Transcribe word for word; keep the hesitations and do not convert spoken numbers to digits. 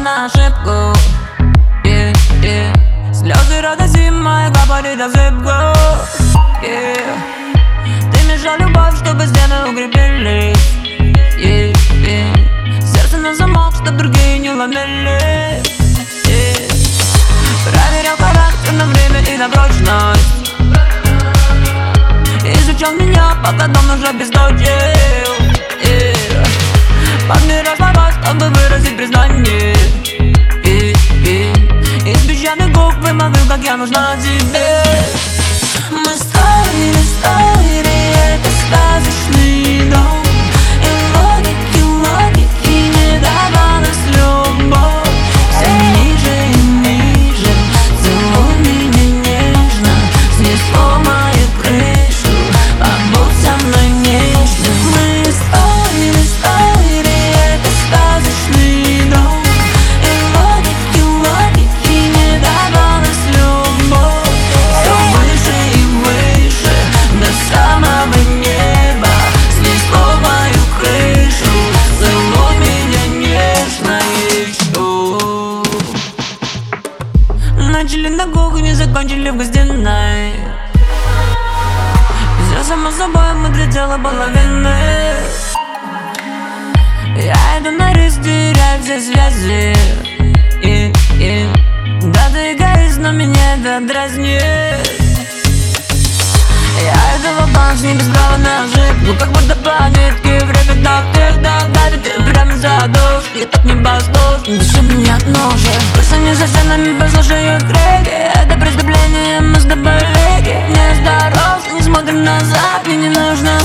на ошибку. yeah, yeah. Слезы радости мои капали до зыбку. yeah. Ты мешал любовь, чтобы стены укрепились. yeah, yeah. Сердце на замок, чтоб другие не ломили. yeah. Проверял характер на время и на прочность. Изучал меня, пока дом уже обесточил. yeah. Подбирал слова, чтобы выразить признание. yeah, yeah. Из песчаных губ вымолвил, как я нужна тебе. Мы строили, строили это сказочный дом, и логики, логики не давалась любовь. Все ниже и ниже, целуй меня нежно, снесло мою крышу, побудь со мной нежно. Мы строили, строили это сказочный дом, и логики, логики не давалась любовь. Все выше и выше, до самого неба, снесло мою крышу, целуй меня нежно еще. Начали на кухне, закончили в гостиной. Все само собой, мы для дела половины. Я иду на риск, теряю все связи. yeah, yeah. Да ты эгоист, но меня это дразнит. Я иду в банк, не без права на ошибку, как будто по нитке. Время так, ты так давит, ты прямо за душ. Я так не послушен, дыши меня от ножа. Просто не за стенами послушаю треки. Это преступление, мы с тобой веки. Неосторожно, не смотрим назад, мне не нужно